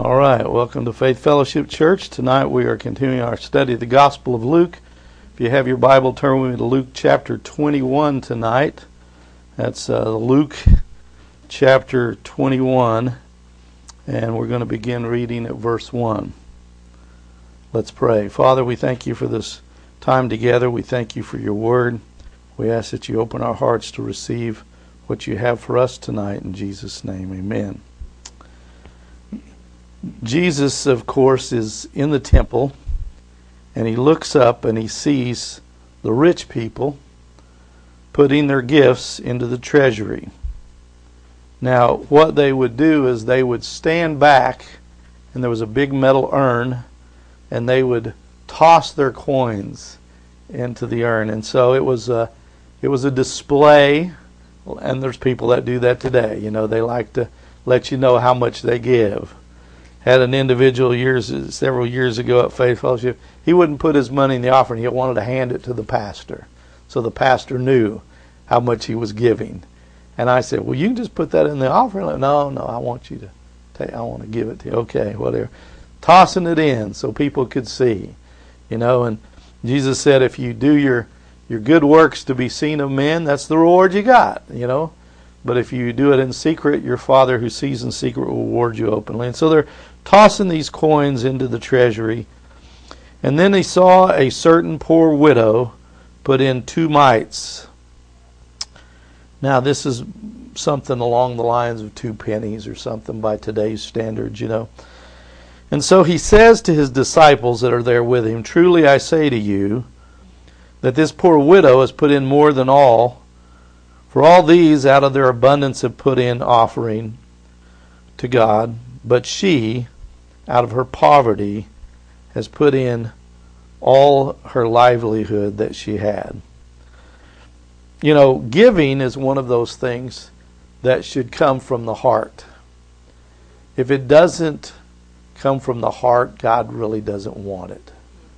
All right, welcome to Faith Fellowship Church. Tonight we are continuing our study of the Gospel of Luke. If you have your Bible, turn with me to Luke chapter 21 tonight. That's Luke chapter 21, and we're going to begin reading at verse 1. Let's pray. Father, we thank you for this time together. We thank you for your word. We ask that you open our hearts to receive what you have for us tonight. In Jesus' name, amen. Jesus, of course, is in the temple, and he looks up and he sees the rich people putting their gifts into the treasury. Now, what they would do is they would stand back, and there was a big metal urn, and they would toss their coins into the urn. And so it was a display, and there's people that do that today. You know, they like to let you know how much they give. Had an individual several years ago at Faith Fellowship. He wouldn't put his money in the offering. He wanted to hand it to the pastor, so the pastor knew how much he was giving. And I said, "Well, you can just put that in the offering." Like, no, I want you to take. I want to give it to you. Okay, whatever. Tossing it in so people could see, you know. And Jesus said, if you do your good works to be seen of men, that's the reward you got, you know. But if you do it in secret, your Father who sees in secret will reward you openly. And so they're tossing these coins into the treasury. And then he saw a certain poor widow put in 2 mites. Now this is something along the lines of 2 pennies or something by today's standards, you know. And so he says to his disciples that are there with him, "Truly I say to you, that this poor widow has put in more than all. For all these out of their abundance have put in offering to God, but she, out of her poverty, has put in all her livelihood that she had." You know, giving is one of those things that should come from the heart. If it doesn't come from the heart, God really doesn't want it.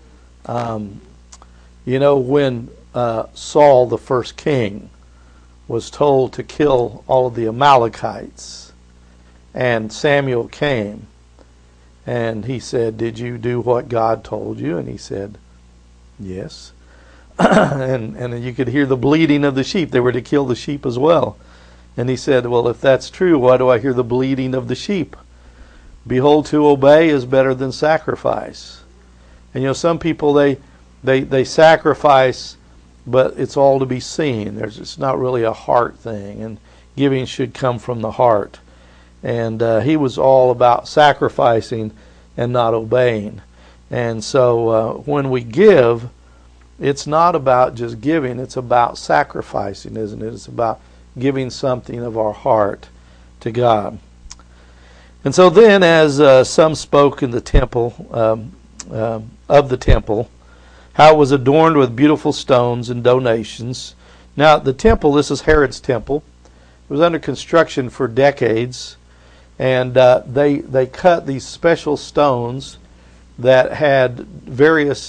You know, when Saul, the first king, was told to kill all of the Amalekites, and Samuel came and he said, "Did you do what God told you?" And he said, "Yes." and you could hear the bleating of the sheep. They were to kill the sheep as well. And he said, "Well, if that's true, why do I hear the bleating of the sheep? Behold, to obey is better than sacrifice." And you know, some people they sacrifice, but it's all to be seen. It's not really a heart thing, and giving should come from the heart. And he was all about sacrificing and not obeying. And so when we give, it's not about just giving, it's about sacrificing, isn't it? It's about giving something of our heart to God. And so then, as some spoke in the temple, of the temple, how it was adorned with beautiful stones and donations. Now, the temple, this is Herod's temple. It was under construction for decades, and they cut these special stones that had various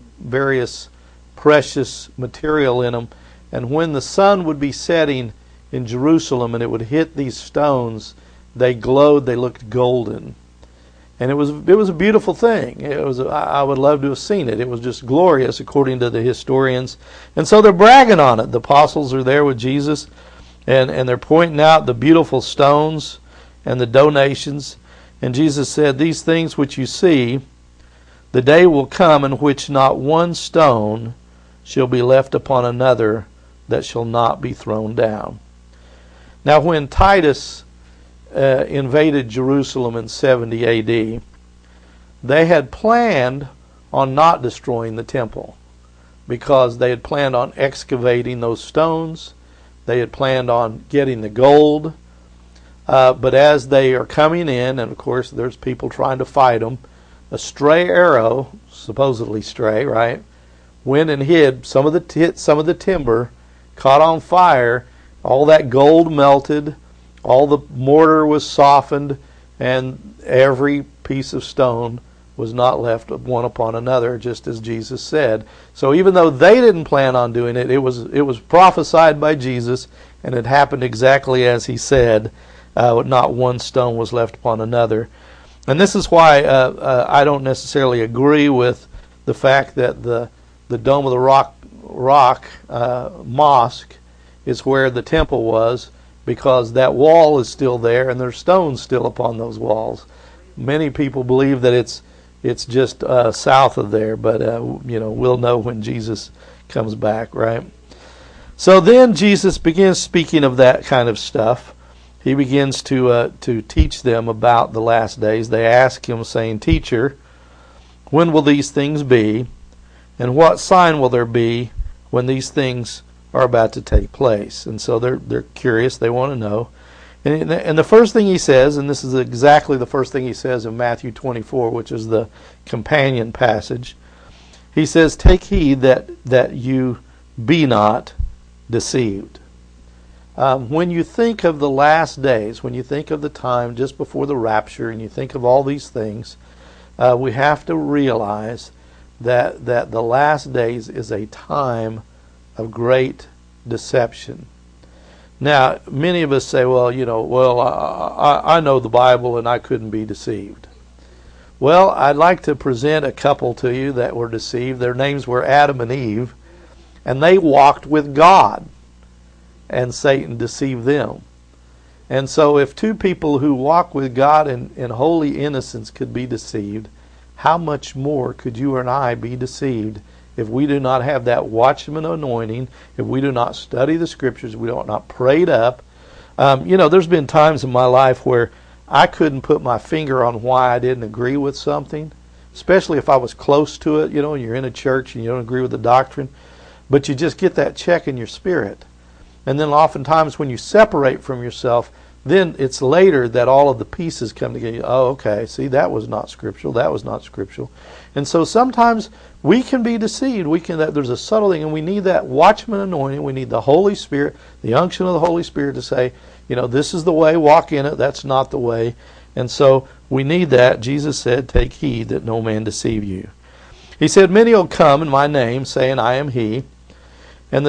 precious material in them. And when the sun would be setting in Jerusalem and it would hit these stones, they glowed. They looked golden. And it was a beautiful thing. I would love to have seen it. It was just glorious, according to the historians. And so they're bragging on it. The apostles are there with Jesus, and they're pointing out the beautiful stones and the donations. And Jesus said, "These things which you see, the day will come in which not one stone shall be left upon another that shall not be thrown down." Now, when Titus invaded Jerusalem in 70 AD, they had planned on not destroying the temple, because they had planned on excavating those stones. They had planned on getting the gold. But as they are coming in, and of course there's people trying to fight them, a stray arrow, supposedly stray, right, went and hid some of the timber, caught on fire, all that gold melted, all the mortar was softened, and every piece of stone was not left one upon another, just as Jesus said. So even though they didn't plan on doing it, it was prophesied by Jesus, and it happened exactly as he said. Not one stone was left upon another. And this is why I don't necessarily agree with the fact that the Dome of the Rock mosque is where the temple was, because that wall is still there and there's stones still upon those walls. Many people believe that it's just south of there, but we'll know when Jesus comes back, right? So then Jesus begins speaking of that kind of stuff. He begins to teach them about the last days. They ask him, saying, "Teacher, when will these things be? And what sign will there be when these things are about to take place?" And so they're curious. They want to know. And the first thing he says, and this is exactly the first thing he says in Matthew 24, which is the companion passage. He says, "Take heed that you be not deceived." When you think of the last days, when you think of the time just before the rapture, and you think of all these things, we have to realize that the last days is a time of great deception. Now, many of us say, I know the Bible and I couldn't be deceived. Well, I'd like to present a couple to you that were deceived. Their names were Adam and Eve, and they walked with God, and Satan deceived them. And so if two people who walk with God in holy innocence could be deceived, how much more could you and I be deceived if we do not have that watchman anointing, if we do not study the Scriptures, we don't not pray it up. There's been times in my life where I couldn't put my finger on why I didn't agree with something, especially if I was close to it, and you're in a church and you don't agree with the doctrine, but you just get that check in your spirit. And then oftentimes when you separate from yourself, then it's later that all of the pieces come together. Oh, okay, see, that was not scriptural, that was not scriptural. And so sometimes we can be deceived. There's a subtle thing, and we need that watchman anointing. We need the Holy Spirit, the unction of the Holy Spirit to say, this is the way, walk in it, that's not the way. And so we need that. Jesus said, "Take heed that no man deceive you." He said, "Many will come in my name, saying, I am he. And the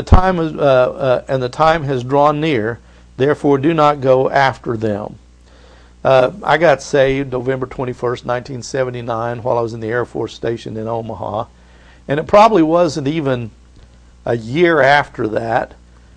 time has drawn near. Therefore, do not go after them." I got saved November 21st, 1979, while I was in the Air Force Station in Omaha. And it probably wasn't even a year after that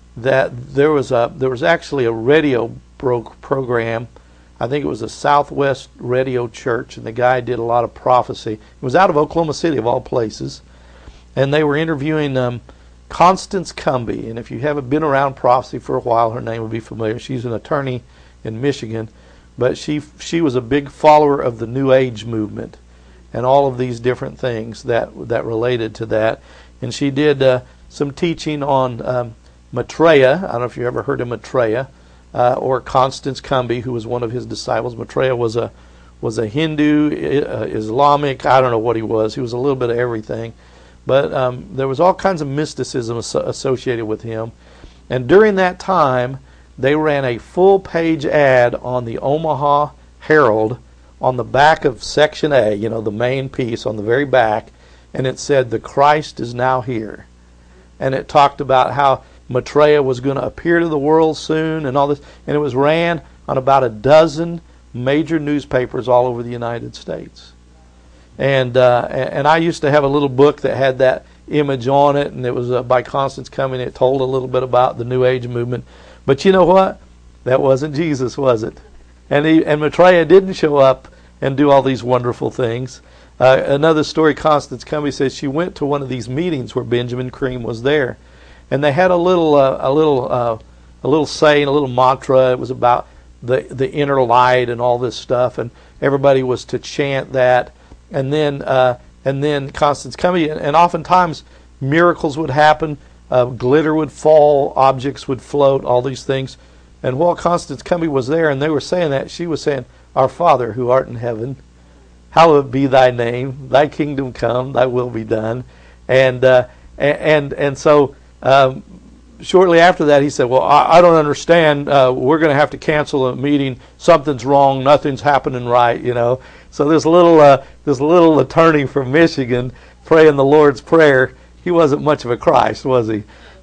there was actually a radio program. I think it was a Southwest Radio Church, and the guy did a lot of prophecy. It was out of Oklahoma City, of all places. And they were interviewing Constance Cumby, and if you haven't been around prophecy for a while, her name will be familiar. She's an attorney in Michigan, but she was a big follower of the New Age movement and all of these different things that related to that. And she did some teaching on Maitreya. I don't know if you ever heard of Maitreya, or Constance Cumby, who was one of his disciples. Maitreya was a Hindu, Islamic, I don't know what he was. He was a little bit of everything. But there was all kinds of mysticism associated with him. And during that time, they ran a full-page ad on the Omaha Herald on the back of Section A, the main piece on the very back, and it said, "The Christ is now here." And it talked about how Maitreya was going to appear to the world soon and all this. And it was ran on about a dozen major newspapers all over the United States. And I used to have a little book that had that image on it, and it was by Constance Cumby. It told a little bit about the New Age movement. But you know what? That wasn't Jesus, was it? And Maitreya didn't show up and do all these wonderful things. Another story, Constance Cumby says she went to one of these meetings where Benjamin Creme was there, and they had a little saying, a little mantra. It was about the inner light and all this stuff, and everybody was to chant that. And then Constance Cumby, and oftentimes miracles would happen, glitter would fall, objects would float, all these things. And while Constance Cumby was there, and they were saying that, she was saying, "Our Father who art in heaven, hallowed be thy name. Thy kingdom come. Thy will be done." And so shortly after that, he said, "Well, I don't understand. We're going to have to cancel a meeting. Something's wrong. Nothing's happening right. So this little attorney from Michigan praying the Lord's Prayer, he wasn't much of a Christ, was he?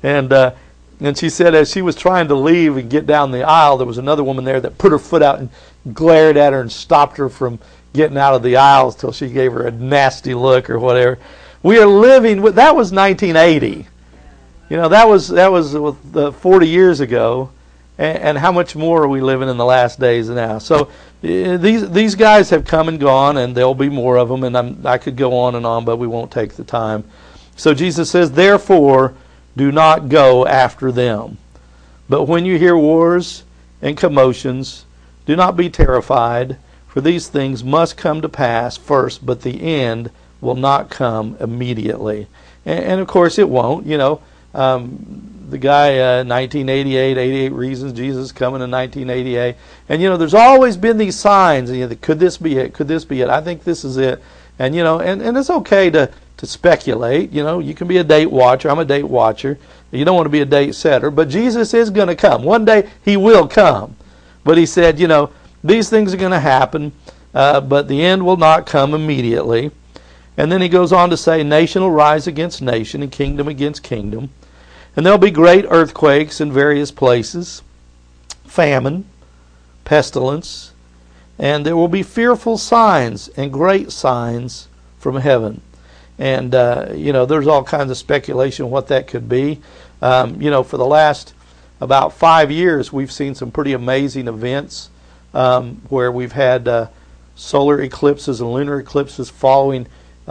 And she said as she was trying to leave and get down the aisle, there was another woman there that put her foot out and glared at her and stopped her from getting out of the aisles till she gave her a nasty look or whatever. We are living with, that was 1980. You know, that was 40 years ago, and how much more are we living in the last days now? So these guys have come and gone, and there'll be more of them, and I could go on and on, but we won't take the time. So Jesus says, therefore, do not go after them. But when you hear wars and commotions, do not be terrified, for these things must come to pass first, but the end will not come immediately. And of course it won't. You know, the guy, 1988, 88 Reasons Jesus Coming in 1988. And, you know, there's always been these signs. You know, could this be it? Could this be it? I think this is it. And, you know, and it's okay to speculate. You know, you can be a date watcher. I'm a date watcher. You don't want to be a date setter. But Jesus is going to come. One day he will come. But he said, you know, these things are going to happen, but the end will not come immediately. And then he goes on to say, nation will rise against nation and kingdom against kingdom. And there'll be great earthquakes in various places, famine, pestilence, and there will be fearful signs and great signs from heaven. And, you know, there's all kinds of speculation what that could be. You know, for the last about 5 years, we've seen some pretty amazing events where we've had solar eclipses and lunar eclipses following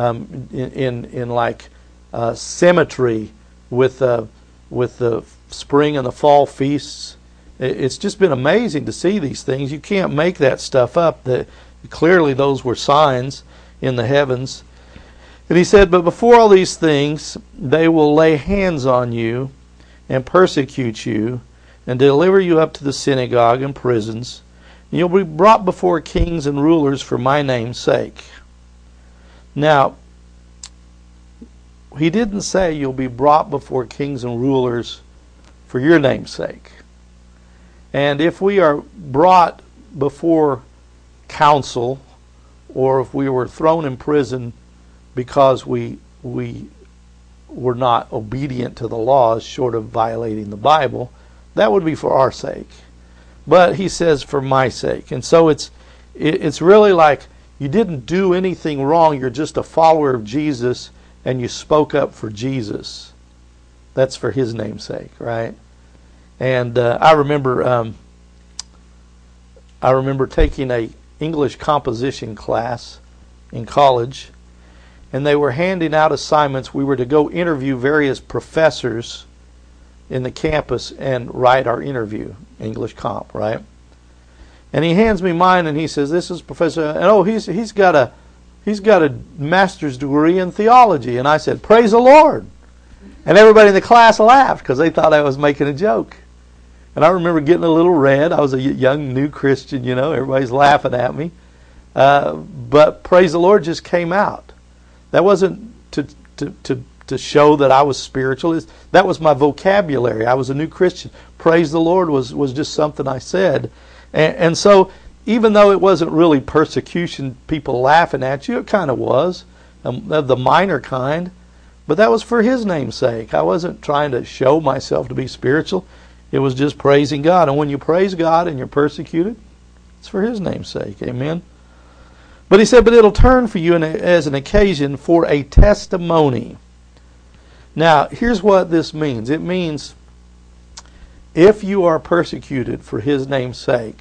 in like symmetry with the spring and the fall feasts. It's just been amazing to see these things. You can't make that stuff up. Clearly those were signs in the heavens. And he said, but before all these things, they will lay hands on you and persecute you and deliver you up to the synagogue and prisons. And you'll be brought before kings and rulers for my name's sake. Now, he didn't say you'll be brought before kings and rulers for your name's sake. And if we are brought before council, or if we were thrown in prison because we were not obedient to the laws, short of violating the Bible, that would be for our sake. But he says for my sake. And so it's really like you didn't do anything wrong. You're just a follower of Jesus, and you spoke up for Jesus. That's for his name's sake, right? And I remember taking a English composition class in college, and they were handing out assignments. We were to go interview various professors in the campus and write our interview, English comp, right? And he hands me mine, and he says, "This is Professor," and oh, he's got a master's degree in theology. And I said, "Praise the Lord!" And everybody in the class laughed because they thought I was making a joke. And I remember getting a little red. I was a young new Christian, you know. Everybody's laughing at me. But praise the Lord just came out. That wasn't to show that I was spiritual. That was my vocabulary. I was a new Christian. Praise the Lord was just something I said. And so even though it wasn't really persecution, people laughing at you, it kind of was, of the minor kind. But that was for his name's sake. I wasn't trying to show myself to be spiritual. It was just praising God. And when you praise God and you're persecuted, it's for his name's sake. Amen. But he said, but it'll turn for you as an occasion for a testimony. Now, here's what this means. It means if you are persecuted for his name's sake,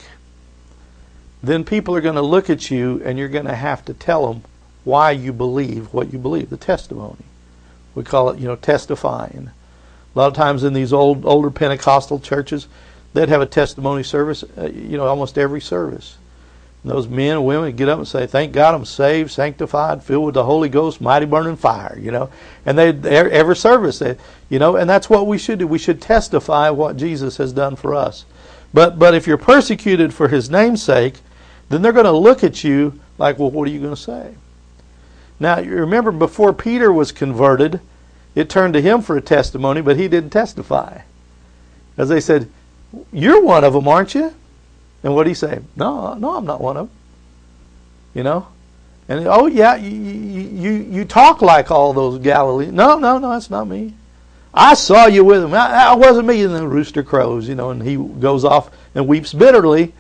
then people are going to look at you and you're going to have to tell them why you believe what you believe, the testimony. We call it, testifying. A lot of times in these older Pentecostal churches, they'd have a testimony service, almost every service. And those men and women would get up and say, "Thank God I'm saved, sanctified, filled with the Holy Ghost, mighty burning fire," And every service, and that's what we should do. We should testify what Jesus has done for us. But if you're persecuted for his name's sake, then they're going to look at you like, well, what are you going to say? Now, you remember before Peter was converted, it turned to him for a testimony, but he didn't testify. As they said, "You're one of them, aren't you?" And what did he say? No, I'm not one of them. And, "Oh, yeah, you talk like all those Galileans." No, that's not me. "I saw you with them. That wasn't me." And the rooster crows, and he goes off and weeps bitterly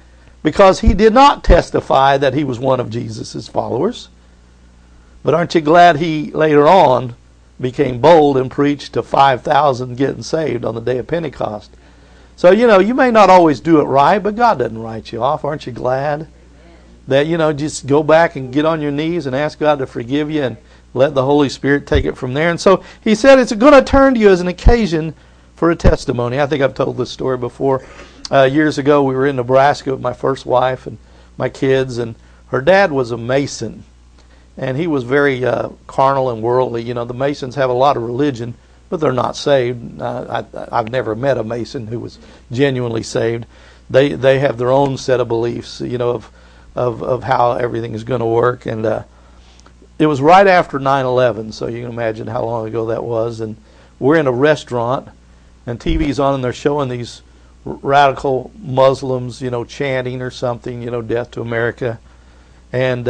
because he did not testify that he was one of Jesus' followers. But aren't you glad he later on became bold and preached to 5,000 getting saved on the day of Pentecost? So, you may not always do it right, but God doesn't write you off. Aren't you glad that, just go back and get on your knees and ask God to forgive you and let the Holy Spirit take it from there? And so he said it's going to turn to you as an occasion for a testimony. I think I've told this story before. Years ago, we were in Nebraska with my first wife and my kids, and her dad was a Mason. And he was very carnal and worldly. The Masons have a lot of religion, but they're not saved. I've never met a Mason who was genuinely saved. They have their own set of beliefs, of how everything is going to work. And it was right after 9/11, so you can imagine how long ago that was. And we're in a restaurant, and TV's on, and they're showing these radical Muslims, chanting or something, death to America. And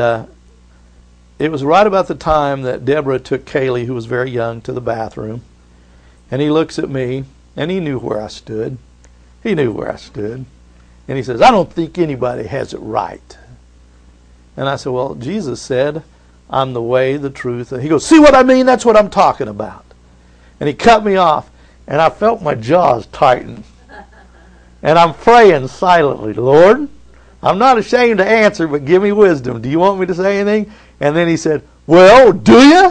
it was right about the time that Deborah took Kaylee, who was very young, to the bathroom. And he looks at me, and he knew where I stood. He knew where I stood. And he says, "I don't think anybody has it right." And I said, "Well, Jesus said, I'm the way, the truth." And he goes, "See what I mean? That's what I'm talking about." And he cut me off, and I felt my jaws tighten. And I'm praying silently, "Lord, I'm not ashamed to answer, but give me wisdom. Do you want me to say anything?" And then he said, "Well, do you?"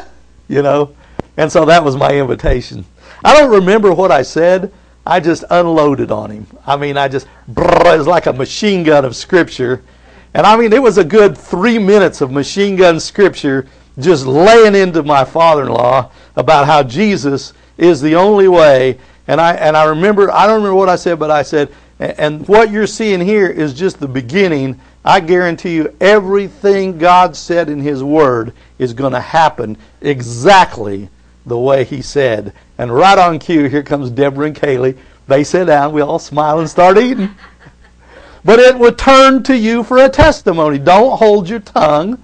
And so that was my invitation. I don't remember what I said. I just unloaded on him. It was like a machine gun of Scripture. And it was a good 3 minutes of machine gun Scripture just laying into my father-in-law about how Jesus is the only way. And I remember, I don't remember what I said, but I said, and what you're seeing here is just the beginning. I guarantee you everything God said in His Word is going to happen exactly the way He said. And right on cue, here comes Deborah and Kaylee. They sit down, we all smile and start eating. But it would turn to you for a testimony. Don't hold your tongue.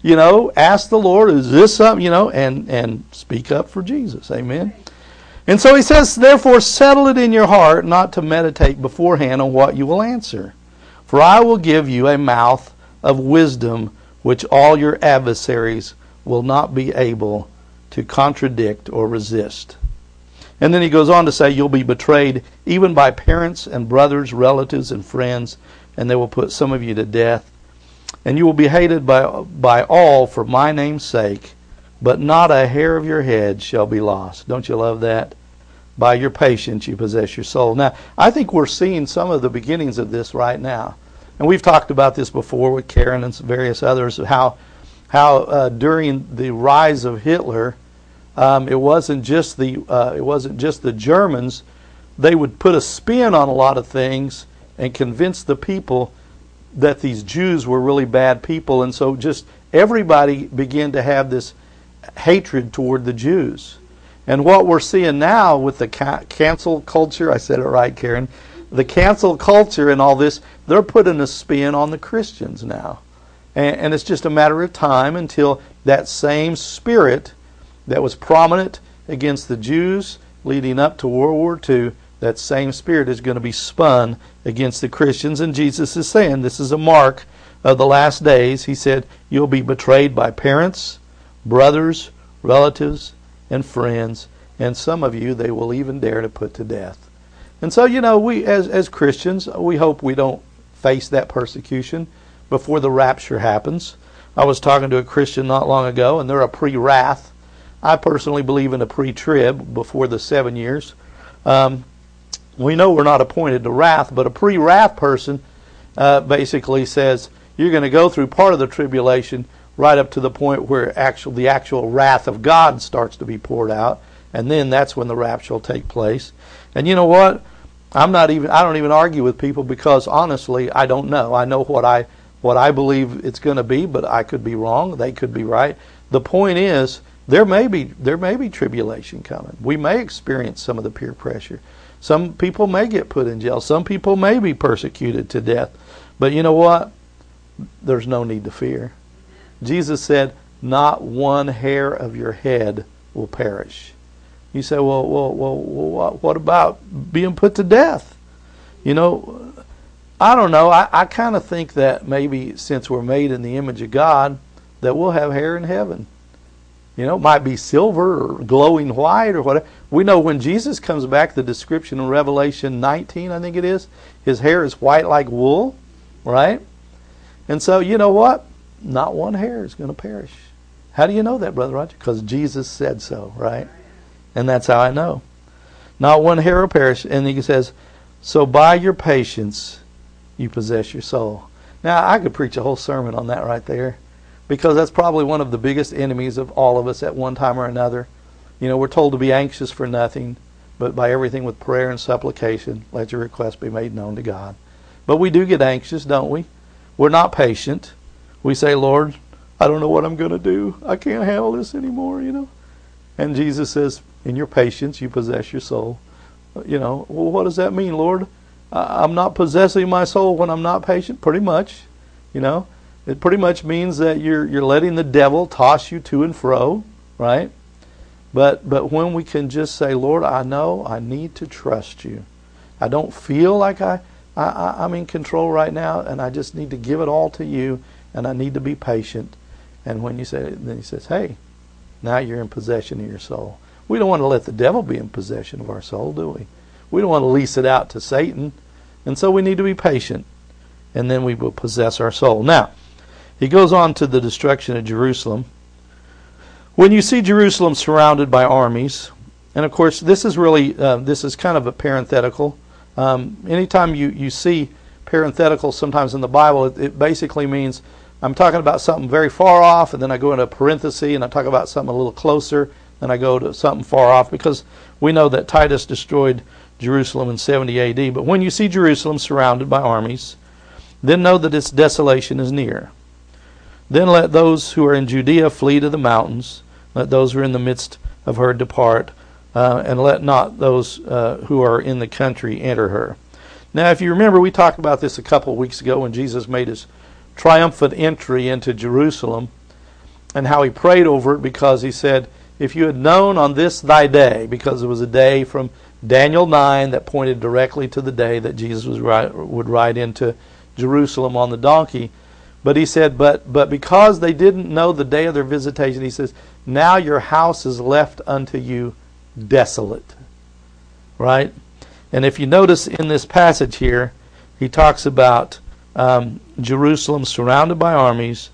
Ask the Lord, is this something, and speak up for Jesus. Amen. And so he says, "Therefore settle it in your heart not to meditate beforehand on what you will answer. For I will give you a mouth of wisdom which all your adversaries will not be able to contradict or resist." And then he goes on to say, "You'll be betrayed even by parents and brothers, relatives and friends, and they will put some of you to death. And you will be hated by all for my name's sake, but not a hair of your head shall be lost." Don't you love that? By your patience you possess your soul. Now, I think we're seeing some of the beginnings of this right now. And we've talked about this before with Karen and various others, how during the rise of Hitler, it wasn't just the Germans. They would put a spin on a lot of things and convince the people that these Jews were really bad people. And so just everybody began to have this hatred toward the Jews. And what we're seeing now with the cancel culture, I said it right, Karen, the cancel culture and all this, they're putting a spin on the Christians now. And it's just a matter of time until that same spirit that was prominent against the Jews leading up to World War II, that same spirit is going to be spun against the Christians. And Jesus is saying this is a mark of the last days. He said, "You'll be betrayed by parents, brothers, relatives, and friends, and some of you they will even dare to put to death." And so, we as Christians, we hope we don't face that persecution before the rapture happens. I was talking to a Christian not long ago, and they're a pre-wrath. I personally believe in a pre-trib before the 7 years. We know we're not appointed to wrath, but a pre-wrath person basically says you're going to go through part of the tribulation right up to the point where the actual wrath of God starts to be poured out, and then that's when the rapture will take place. And you know what? I don't even argue with people, because honestly, I don't know. I know what I believe it's going to be, but I could be wrong. They could be right. The point is, there may be tribulation coming. We may experience some of the peer pressure. Some people may get put in jail. Some people may be persecuted to death. But you know what? There's no need to fear. Jesus said, "Not one hair of your head will perish." You say, well, what about being put to death? I don't know. I kind of think that maybe since we're made in the image of God, that we'll have hair in heaven. You know, it might be silver or glowing white or whatever. We know when Jesus comes back, the description in Revelation 19, I think it is, his hair is white like wool, right? And so, you know what? Not one hair is going to perish. How do you know that, Brother Roger? Because Jesus said so, right? And that's how I know. Not one hair will perish. And he says, so by your patience, you possess your soul. Now, I could preach a whole sermon on that right there, because that's probably one of the biggest enemies of all of us at one time or another. You know, we're told to be anxious for nothing, but by everything with prayer and supplication, let your requests be made known to God. But we do get anxious, don't we? We're not patient. We say, Lord, I don't know what I'm going to do. I can't handle this anymore, you know. And Jesus says, in your patience, you possess your soul. You know, well, what does that mean, Lord? I'm not possessing my soul when I'm not patient? Pretty much, you know. It pretty much means that you're letting the devil toss you to and fro, right? But when we can just say, Lord, I know I need to trust you. I don't feel like I'm in control right now, and I just need to give it all to you, and I need to be patient. And when you say it, then he says, hey, now you're in possession of your soul. We don't want to let the devil be in possession of our soul, do we? We don't want to lease it out to Satan. And so we need to be patient, and then we will possess our soul. Now, he goes on to the destruction of Jerusalem. When you see Jerusalem surrounded by armies, and of course this is really, this is kind of a parenthetical. Anytime you see parenthetical sometimes in the Bible, it basically means I'm talking about something very far off, and then I go into a parenthesis, and I talk about something a little closer, then I go to something far off, because we know that Titus destroyed Jerusalem in 70 AD. But when you see Jerusalem surrounded by armies, then know that its desolation is near. Then let those who are in Judea flee to the mountains. Let those who are in the midst of her depart. And let not those who are in the country enter her. Now, if you remember, we talked about this a couple of weeks ago when Jesus made his triumphant entry into Jerusalem, and how he prayed over it, because he said, if you had known on this thy day, because it was a day from Daniel 9 that pointed directly to the day that Jesus would ride into Jerusalem on the donkey. But he said, but because they didn't know the day of their visitation, he says, now your house is left unto you desolate. Right? And if you notice in this passage here, he talks about Jerusalem surrounded by armies,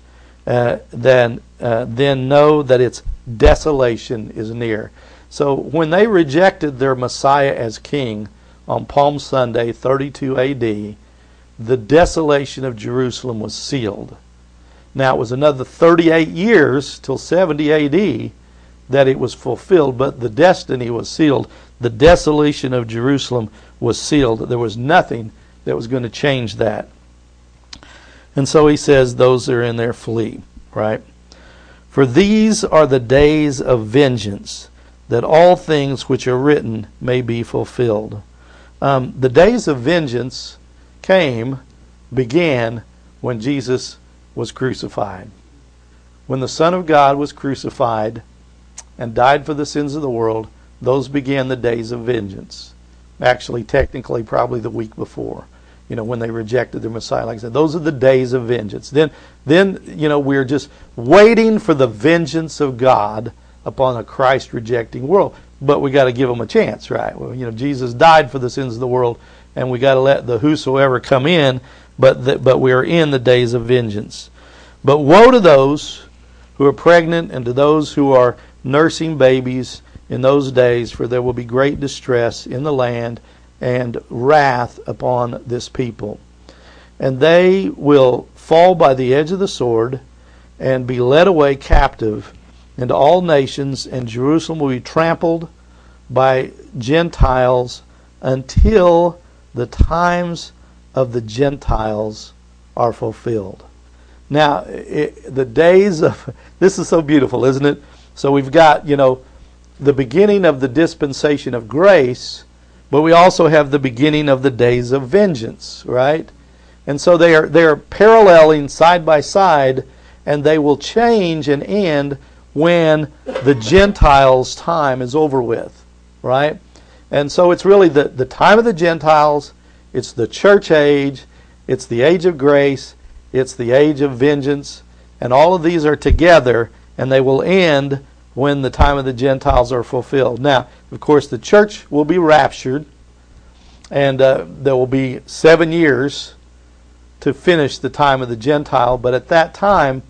then know that its desolation is near. So when they rejected their Messiah as king on Palm Sunday, 32 AD, the desolation of Jerusalem was sealed. Now it was another 38 years till 70 AD that it was fulfilled, but the destiny was sealed. The desolation of Jerusalem was sealed. There was nothing that was going to change that. And so he says, those that are in there flee, right? For these are the days of vengeance, that all things which are written may be fulfilled. The days of vengeance began when Jesus was crucified. When the Son of God was crucified and died for the sins of the world, those began the days of vengeance. Actually, technically, probably the week before, when they rejected their Messiah. Like I said, those are the days of vengeance. Then we're just waiting for the vengeance of God upon a Christ-rejecting world. But we got to give them a chance, right? Well, Jesus died for the sins of the world, and we got to let the whosoever come in, but we are in the days of vengeance. But woe to those who are pregnant and to those who are nursing babies in those days, for there will be great distress in the land and wrath upon this people. And they will fall by the edge of the sword and be led away captive into all nations, and Jerusalem will be trampled by Gentiles until the times of the Gentiles are fulfilled. Now, the days of... This is so beautiful, isn't it? So we've got, the beginning of the dispensation of grace, but we also have the beginning of the days of vengeance, right? And so they are paralleling side by side, and they will change and end when the Gentiles' time is over with, right? And so it's really the time of the Gentiles, it's the church age, it's the age of grace, it's the age of vengeance, and all of these are together, and they will end when the time of the Gentiles are fulfilled. Now, of course, the church will be raptured, and there will be 7 years to finish the time of the Gentile, but at that time,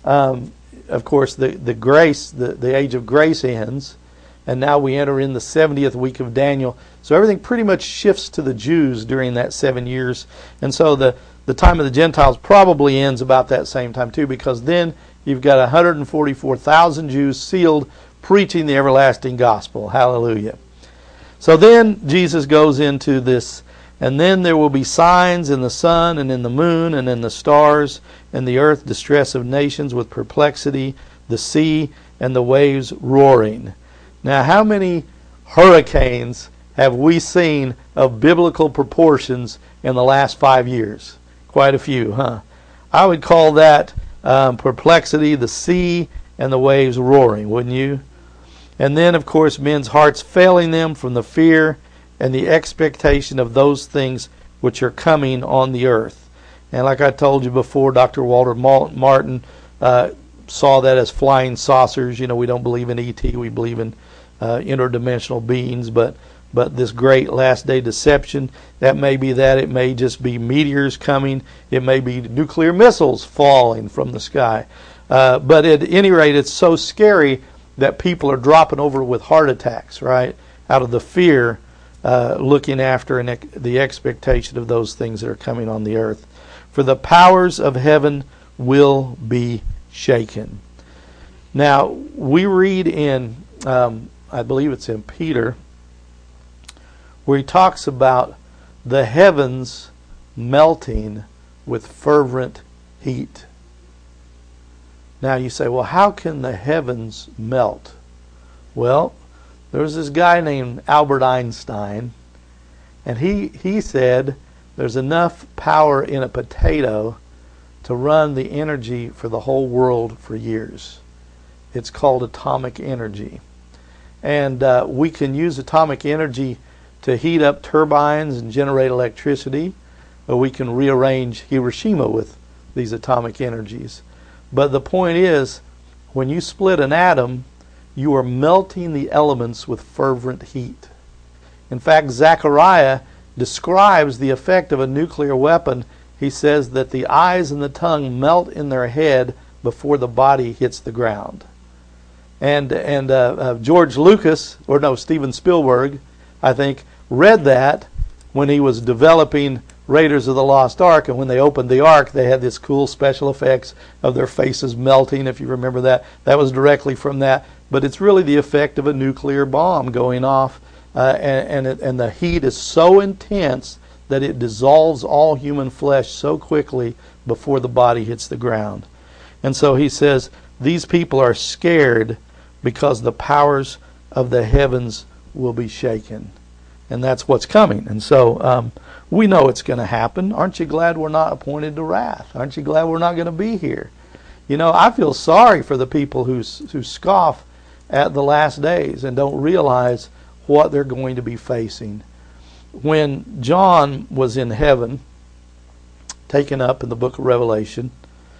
of course, the age of grace ends, and now we enter in the 70th week of Daniel. So everything pretty much shifts to the Jews during that 7 years, and so the time of the Gentiles probably ends about that same time too, because then you've got 144,000 Jews sealed, preaching the everlasting gospel. Hallelujah. So then Jesus goes into this, and then there will be signs in the sun and in the moon and in the stars, and the earth, distress of nations with perplexity, the sea and the waves roaring. Now, how many hurricanes have we seen of biblical proportions in the last 5 years? Quite a few, huh? I would call that perplexity, the sea and the waves roaring, wouldn't you? And then, of course, men's hearts failing them from the fear and the expectation of those things which are coming on the earth. And like I told you before, Dr. Walter Martin saw that as flying saucers. You know, we don't believe in ET, we believe in interdimensional beings, but this great last day deception, that may be that. It may just be meteors coming. It may be nuclear missiles falling from the sky. But at any rate, it's so scary that people are dropping over with heart attacks, right? Out of the fear, looking after and the expectation of those things that are coming on the earth. For the powers of heaven will be shaken. Now, we read in, I believe it's in Peter, where he talks about the heavens melting with fervent heat. Now you say, well, how can the heavens melt? Well, there was this guy named Albert Einstein, and he said there's enough power in a potato to run the energy for the whole world for years. It's called atomic energy. And we can use atomic energy to heat up turbines and generate electricity, or we can rearrange Hiroshima with these atomic energies. But the point is, when you split an atom, you are melting the elements with fervent heat. In fact, Zechariah describes the effect of a nuclear weapon. He says that the eyes and the tongue melt in their head before the body hits the ground. And George Lucas, or no, Steven Spielberg, I think, read that when he was developing Raiders of the Lost Ark, and when they opened the Ark, they had this cool special effects of their faces melting, if you remember that. That was directly from that. But it's really the effect of a nuclear bomb going off, and the heat is so intense that it dissolves all human flesh so quickly before the body hits the ground. And so he says, these people are scared because the powers of the heavens will be shaken. And that's what's coming. And so we know it's going to happen. Aren't you glad we're not appointed to wrath? Aren't you glad we're not going to be here? You know, I feel sorry for the people who scoff at the last days and don't realize what they're going to be facing. When John was in heaven, taken up in the book of Revelation,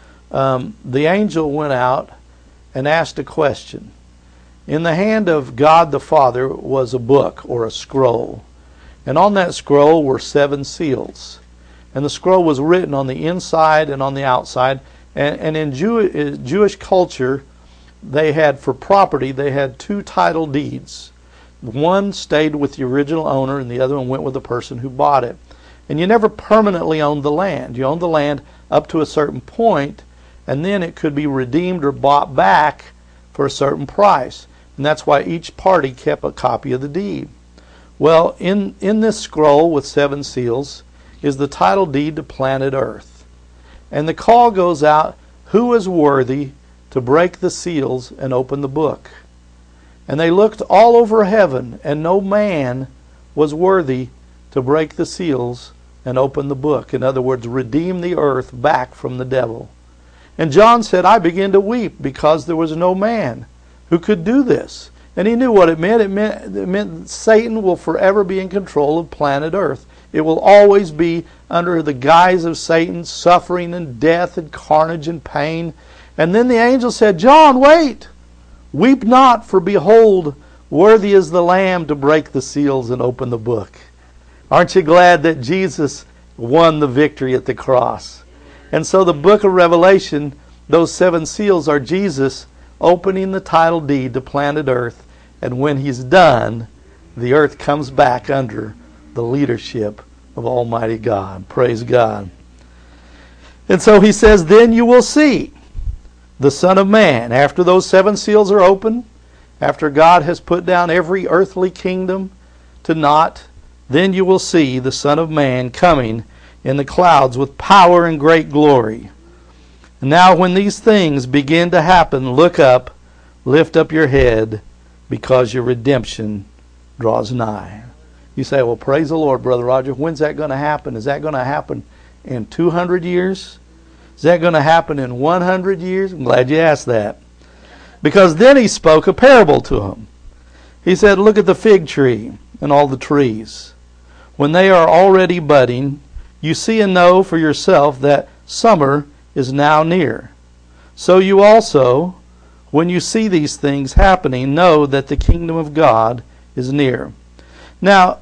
the angel went out and asked a question. In the hand of God the Father was a book or a scroll. And on that scroll were 7 seals. And the scroll was written on the inside and on the outside. And in Jewish culture, they had, for property, they had 2 title deeds. One stayed with the original owner and the other one went with the person who bought it. And you never permanently owned the land. You owned the land up to a certain point, and then it could be redeemed or bought back for a certain price. And that's why each party kept a copy of the deed. Well, in this scroll with 7 seals is the title deed to planet Earth. And the call goes out, who is worthy to break the seals and open the book? And they looked all over heaven, and no man was worthy to break the seals and open the book. In other words, redeem the earth back from the devil. And John said, I began to weep because there was no man who could do this. And he knew what it meant. It meant that Satan will forever be in control of planet Earth. It will always be under the guise of Satan's suffering and death and carnage and pain. And then the angel said, John, wait! Weep not, for behold, worthy is the Lamb to break the seals and open the book. Aren't you glad that Jesus won the victory at the cross? And so the book of Revelation, those 7 seals are Jesus opening the title deed to planet Earth. And when he's done, the earth comes back under the leadership of Almighty God. Praise God. And so he says, then you will see the Son of Man. After those 7 seals are opened, after God has put down every earthly kingdom to naught, then you will see the Son of Man coming in the clouds with power and great glory. And now when these things begin to happen, look up, lift up your head, because your redemption draws nigh. You say, well, praise the Lord, Brother Roger. When's that going to happen? Is that going to happen in 200 years? Is that going to happen in 100 years? I'm glad you asked that. Because then he spoke a parable to him. He said, look at the fig tree and all the trees. When they are already budding, you see and know for yourself that summer is now near. So you also, when you see these things happening, know that the kingdom of God is near. Now,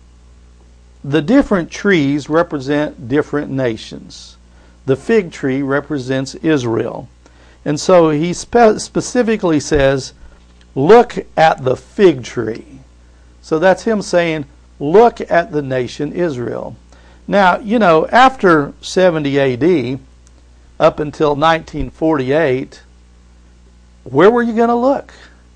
the different trees represent different nations. The fig tree represents Israel. And so he specifically says, look at the fig tree. So that's him saying, look at the nation Israel. Now, you know, after 70 A.D., up until 1948, where were you going to look?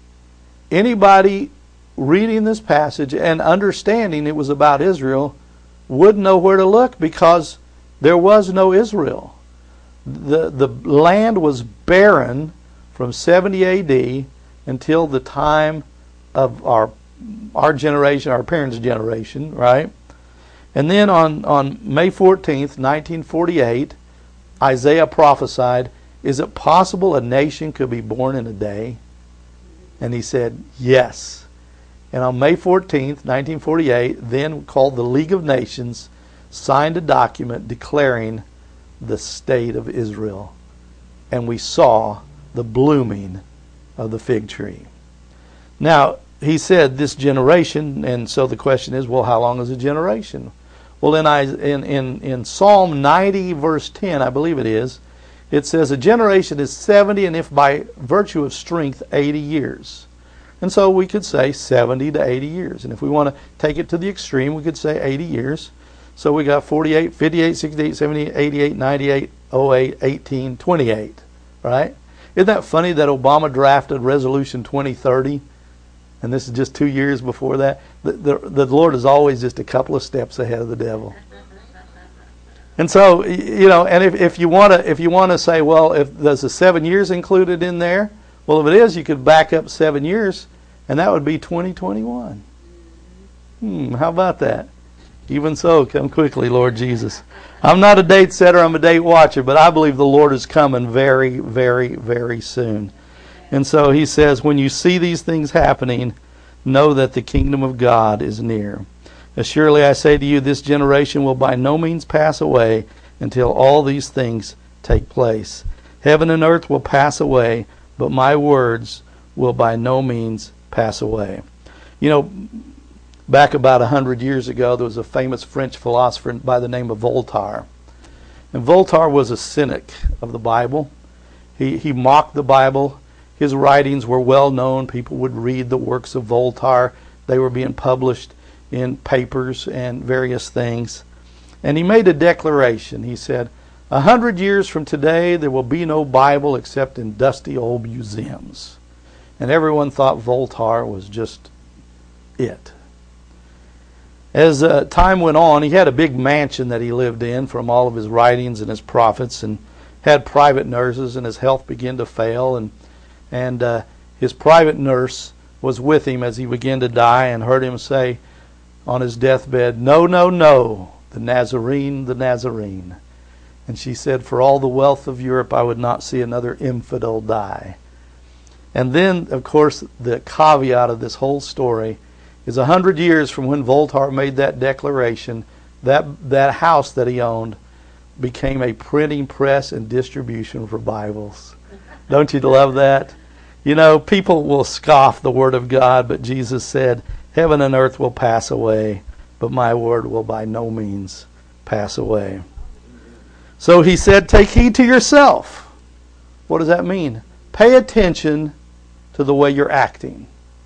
Anybody reading this passage and understanding it was about Israel wouldn't know where to look, because there was no Israel. The land was barren from 70 A.D. until the time of our generation, our parents' generation, right? And then on May 14th, 1948, Isaiah prophesied, is it possible a nation could be born in a day? And he said, yes. And on May 14th, 1948, then called the League of Nations, signed a document declaring the state of Israel. And we saw the blooming of the fig tree. Now, he said this generation, and so the question is, well, how long is a generation? Well, in Psalm 90, verse 10, I believe it is, it says, a generation is 70, and if by virtue of strength, 80 years. And so we could say 70 to 80 years. And if we want to take it to the extreme, we could say 80 years. So we got 48, 58, 68, 78, 88, 98, 08, 18, 28. Right? Isn't that funny that Obama drafted Resolution 2030? And this is just 2 years before that. The Lord is always just a couple of steps ahead of the devil. And so, you know, and if you want to say, well, if there's the 7 years included in there, well, if it is, you could back up 7 years, and that would be 2021. How about that? Even so, come quickly, Lord Jesus. I'm not a date setter, I'm a date watcher, but I believe the Lord is coming very, very, very soon. And so he says, when you see these things happening, know that the kingdom of God is near. Surely I say to you, this generation will by no means pass away until all these things take place. Heaven and earth will pass away, but my words will by no means pass away. You know, back about 100 years ago, there was a famous French philosopher by the name of Voltaire. And Voltaire was a cynic of the Bible. He mocked the Bible. His writings were well known. People would read the works of Voltaire. They were being published in papers and various things. And he made a declaration. He said, 100 years from today, there will be no Bible except in dusty old museums. And everyone thought Voltaire was just it. As time went on, he had a big mansion that he lived in from all of his writings and his prophets, and had private nurses, and his health began to fail. And his private nurse was with him as he began to die, and heard him say on his deathbed, "No, no, no, the Nazarene, the Nazarene." And she said, "For all the wealth of Europe, I would not see another infidel die." And then, of course, the caveat of this whole story is 100 years from when Voltaire made that declaration, that house that he owned became a printing press and distribution for Bibles. Don't you love that? You know, people will scoff the Word of God, but Jesus said, heaven and earth will pass away, but my word will by no means pass away. So he said, take heed to yourself. What does that mean? Pay attention to the way you're acting.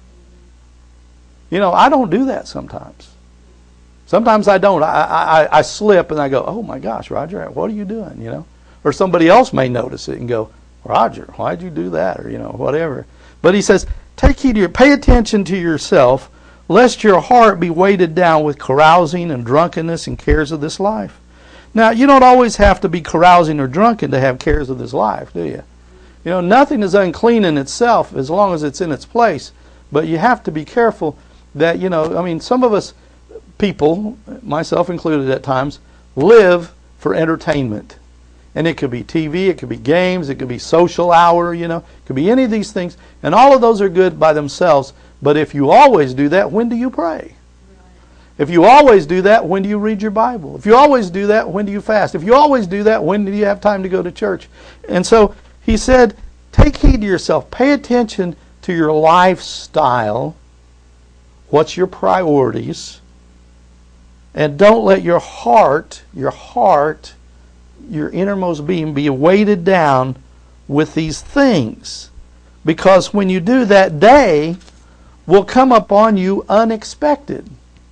You know, I don't do that sometimes. Sometimes I don't. I slip and I go, oh my gosh, Roger, what are you doing? You know, or somebody else may notice it and go, Roger, why'd you do that? Or, you know, whatever. But he says, take heed to your, pay attention to yourself, lest your heart be weighted down with carousing and drunkenness and cares of this life. Now, you don't always have to be carousing or drunken to have cares of this life, do you? You know, nothing is unclean in itself as long as it's in its place. But you have to be careful that, you know, I mean, some of us people, myself included at times, live for entertainment. And it could be TV, it could be games, it could be social hour, you know, it could be any of these things. And all of those are good by themselves. But if you always do that, when do you pray? If you always do that, when do you read your Bible? If you always do that, when do you fast? If you always do that, when do you have time to go to church? And so he said, take heed to yourself. Pay attention to your lifestyle. What's your priorities? And don't let your heart, your innermost being be weighted down with these things. Because when you do, that day will come upon you unexpected.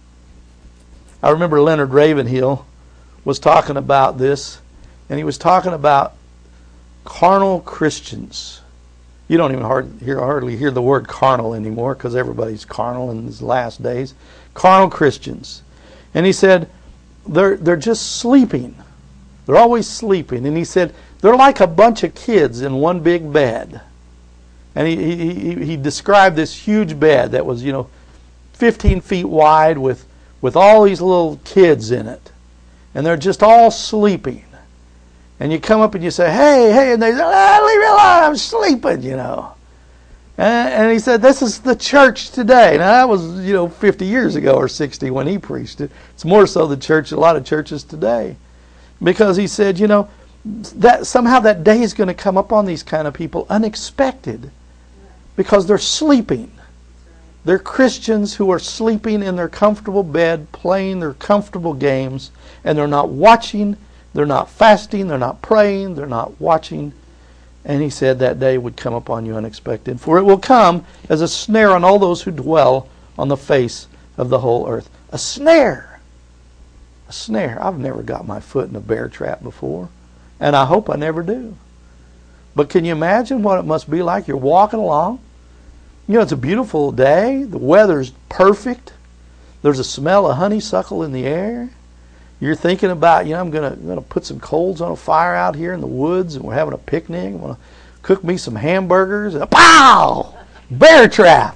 I remember Leonard Ravenhill was talking about this, and he was talking about carnal Christians. You don't even hardly hear the word carnal anymore because everybody's carnal in these last days. Carnal Christians. And he said, they're just sleeping. They're always sleeping. And he said, they're like a bunch of kids in one big bed. And he described this huge bed that was, 15 feet wide with all these little kids in it. And they're just all sleeping. And you come up and you say, hey, and they say, leave me alone, I'm sleeping, And he said, this is the church today. Now, that was, 50 years ago or 60 when he preached it. It's more so the church, a lot of churches today. Because he said, that somehow that day is going to come upon these kind of people unexpected because they're sleeping. They're Christians who are sleeping in their comfortable bed, playing their comfortable games, and they're not watching, they're not fasting, they're not praying, they're not watching. And he said that day would come upon you unexpected. For it will come as a snare on all those who dwell on the face of the whole earth. A snare. A snare. I've never got my foot in a bear trap before. And I hope I never do. But can you imagine what it must be like? You're walking along. It's a beautiful day. The weather's perfect. There's a smell of honeysuckle in the air. You're thinking about, I'm gonna put some coals on a fire out here in the woods, and we're having a picnic. I'm gonna cook me some hamburgers. And pow! Bear trap.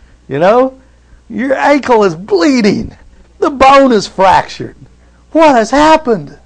Your ankle is bleeding. The bone is fractured. What has happened?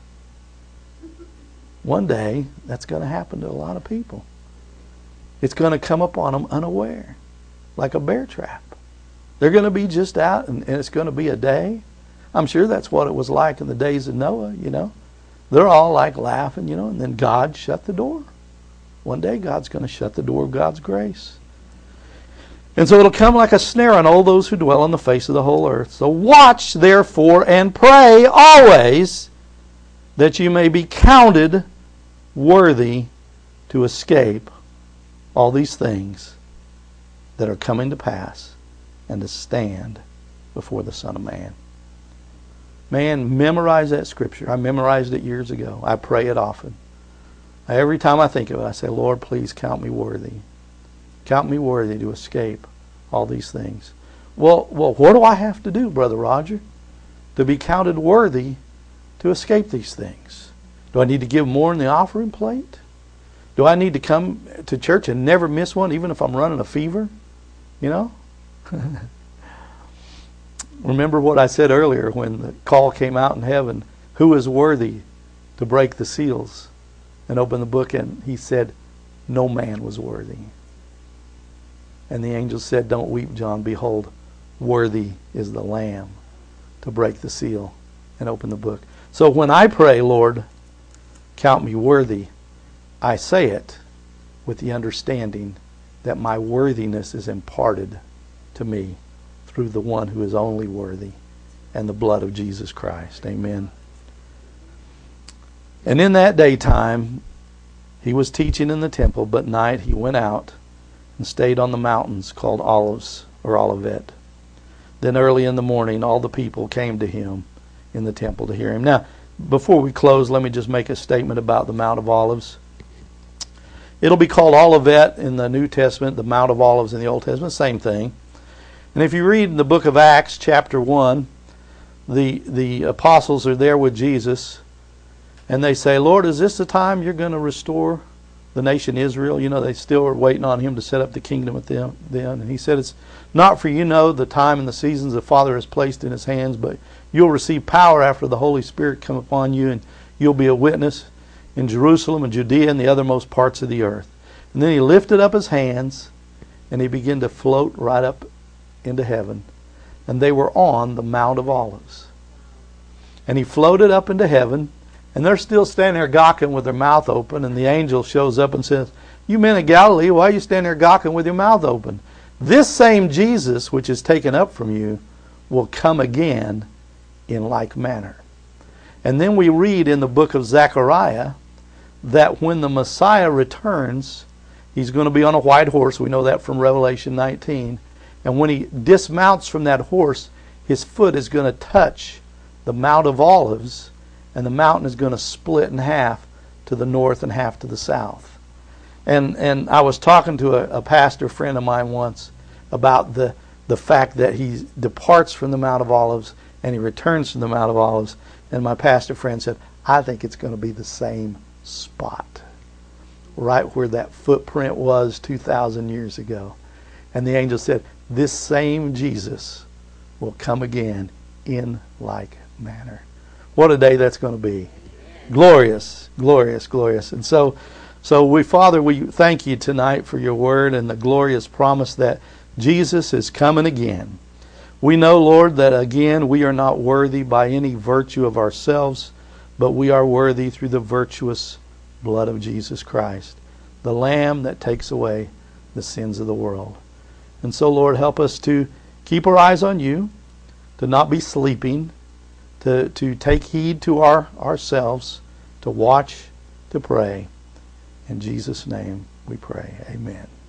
One day, that's going to happen to a lot of people. It's going to come upon them unaware, like a bear trap. They're going to be just out, and it's going to be a day. I'm sure that's what it was like in the days of Noah, They're all like laughing, and then God shut the door. One day God's going to shut the door of God's grace. And so it'll come like a snare on all those who dwell on the face of the whole earth. So watch, therefore, and pray always that you may be counted worthy to escape all these things that are coming to pass and to stand before the Son of Man. Man, memorize that scripture. I memorized it years ago. I pray it often. Every time I think of it, I say, Lord, please count me worthy. Count me worthy to escape all these things. Well, what do I have to do, Brother Roger, to be counted worthy to escape these things? Do I need to give more in the offering plate? Do I need to come to church and never miss one, even if I'm running a fever? Remember what I said earlier when the call came out in heaven, who is worthy to break the seals and open the book? And he said, no man was worthy. And the angel said, "Don't weep, John. Behold, worthy is the Lamb to break the seal and open the book." So when I pray, "Lord, count me worthy," I say it with the understanding that my worthiness is imparted to me through the one who is only worthy, and the blood of Jesus Christ. Amen. And in that daytime, he was teaching in the temple, but night he went out and stayed on the mountains called Olives or Olivet. Then early in the morning, all the people came to him in the temple to hear him. Now, before we close, let me just make a statement about the Mount of Olives. It'll be called Olivet in the New Testament, the Mount of Olives in the Old Testament, same thing. And if you read in the book of Acts, chapter 1, the apostles are there with Jesus, and they say, "Lord, is this the time you're going to restore the nation Israel?" You know, they still are waiting on him to set up the kingdom with them then. And he said, "It's not for you to know the time and the seasons the Father has placed in his hands, but you'll receive power after the Holy Spirit come upon you, and you'll be a witness in Jerusalem and Judea and the othermost parts of the earth." And then he lifted up his hands, and he began to float right up into heaven. And they were on the Mount of Olives. And he floated up into heaven, and they're still standing there gawking with their mouth open, and the angel shows up and says, "You men of Galilee, why are you standing there gawking with your mouth open? This same Jesus which is taken up from you will come again in like manner." And then we read in the book of Zechariah that when the Messiah returns, he's going to be on a white horse. We know that from Revelation 19. And when he dismounts from that horse, his foot is going to touch the Mount of Olives, and the mountain is going to split in half to the north and half to the south. And I was talking to a pastor friend of mine once about the fact that he departs from the Mount of Olives and he returns from the Mount of Olives. And my pastor friend said, "I think it's going to be the same spot, right where that footprint was 2,000 years ago." And the angel said, "This same Jesus will come again in like manner." What a day that's going to be. Glorious, glorious, glorious. And so Father, we thank you tonight for your word and the glorious promise that Jesus is coming again. We know, Lord, that again we are not worthy by any virtue of ourselves, but we are worthy through the virtuous blood of Jesus Christ, the Lamb that takes away the sins of the world. And so, Lord, help us to keep our eyes on you, to not be sleeping, to take heed to ourselves, to watch, to pray. In Jesus' name we pray. Amen.